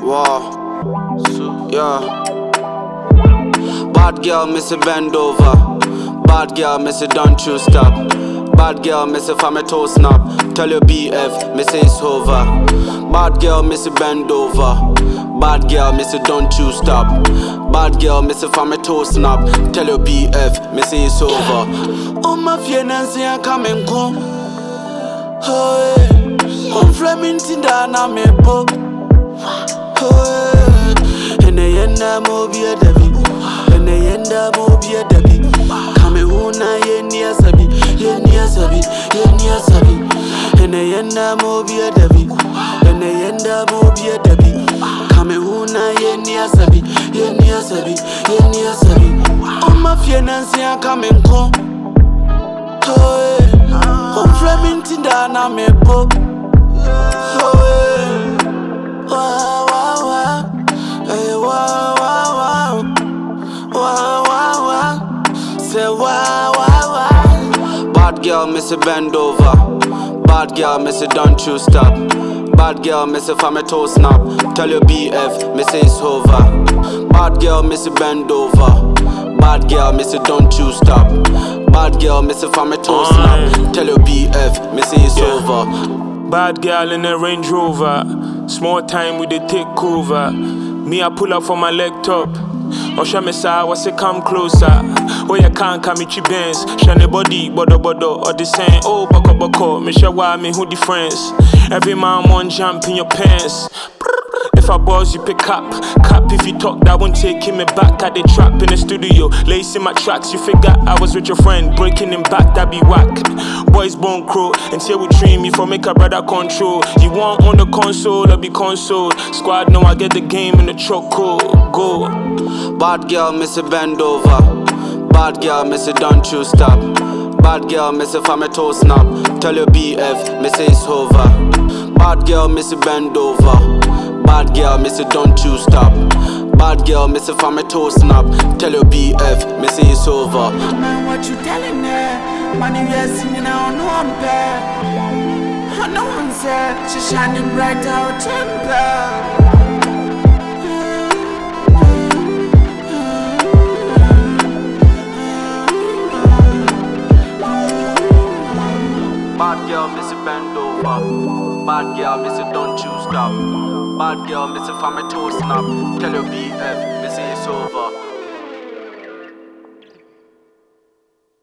Wow, yeah. Bad girl, miss a bend over. Bad girl, miss a don't you stop. Bad girl, miss a family toe snap. Tell your BF, miss it's over. Bad girl, miss a bend over. Bad girl, miss a don't you stop. Bad girl, miss a family toe snap. Tell your BF, miss it's over. Oh my fiancé, I'm coming home. Hey, I'm flaming tinda na me pop. Hey, and the end I'm be a Debbie. And the end I'm be a Debbie. Come huna yenia sabi, yenia sabi, yenia sabi. And the end I'm be a Debbie. And the end I'm be a Debbie. Come huna yenia sabi, yenia sabi, yenia sabi. Oh my fiancé, I'm coming home. Hey, I'm flaming tinda na me pop. Wow, wow, wow. Hey, wow, wow, wow. Wow, wow, wow. Say wow, wow, wow. Bad girl, miss a bend over. Bad girl, miss a don't you stop. Bad girl, miss a family toe snap. Tell your BF, miss it's over. Bad girl, miss a bend over. Bad girl, miss a don't you stop. Bad girl, miss a family toe snap. Tell your BF, miss it's over. Bad girl in a Range Rover. Small time we dey take over. Me I pull up for my leg top. Osha me say I say come closer. Oh you can't come with your Benz. Shine body bodo bodo or the same. Oh boko boko. Me share why me who the friends. Every man want jump in your pants. If I buzz, you pick up. Cap if you talk, that won't take me back. I did trap in the studio, lacing my tracks. You figure I was with your friend, breaking him back, that be whack. Boys bone crow, and say we dream me for make a brother control. You want on the console, I be console. Squad know I get the game in the choco. Go. Bad girl, miss a bend over. Bad girl, miss a don't you stop. Bad girl, miss a family toe snap. Tell your BF, miss it's over. Bad girl, miss a bend over. Bad girl, miss a don't you stop. Bad girl, miss a family toe snap. Tell your BF, miss it's over. Man, what you telling her? Money we are singing, I don't know I'm bad. No one said she's shining bright out temper. Bad girl, miss a bend over. Bad girl, miss a don't you stop. Bad girl, miss a family toe snap. Tell your BF, miss it's over.